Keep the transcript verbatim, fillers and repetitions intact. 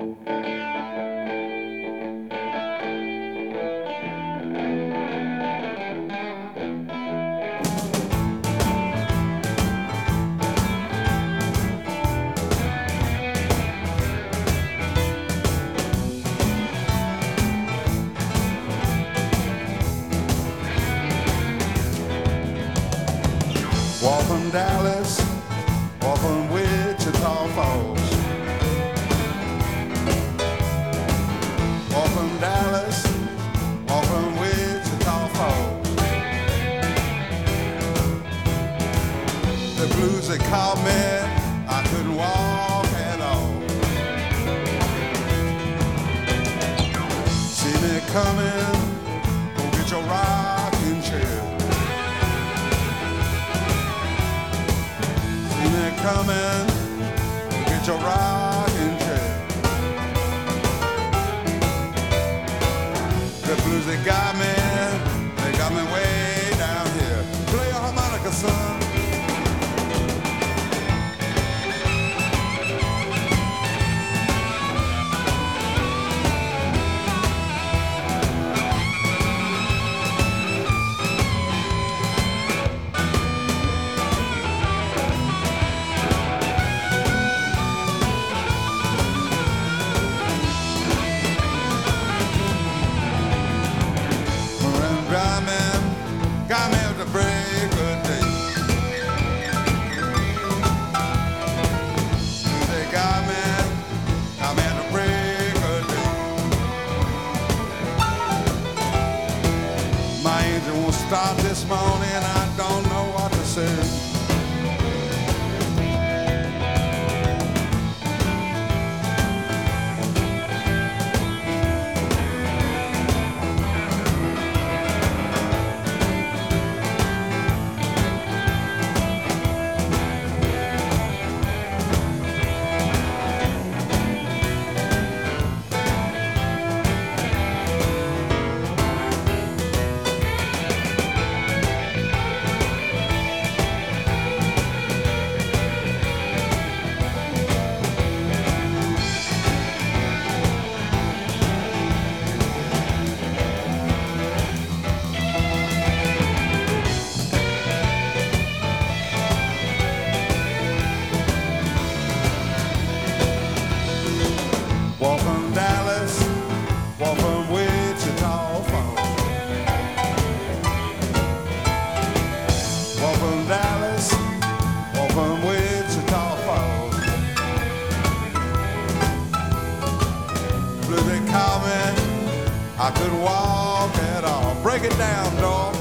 Walk from Dallas, walk from Wichita Falls. Walk from Dallas, walk from Wichita Falls. The blues that caught me, I couldn't walk at all. See me coming, go get your rocking chair. Coming, get your rocking chair. The blues they got me, they got me way down here. Play a harmonica, son. Got me at the break of day. They got me, got me at the break of day. My engine won't start this morning, I don't know what to say. Walk from Dallas, walk from Wichita Falls. Walk from Dallas, walk from Wichita Falls. Blue they call me, I couldn't walk at all. Break it down, dog.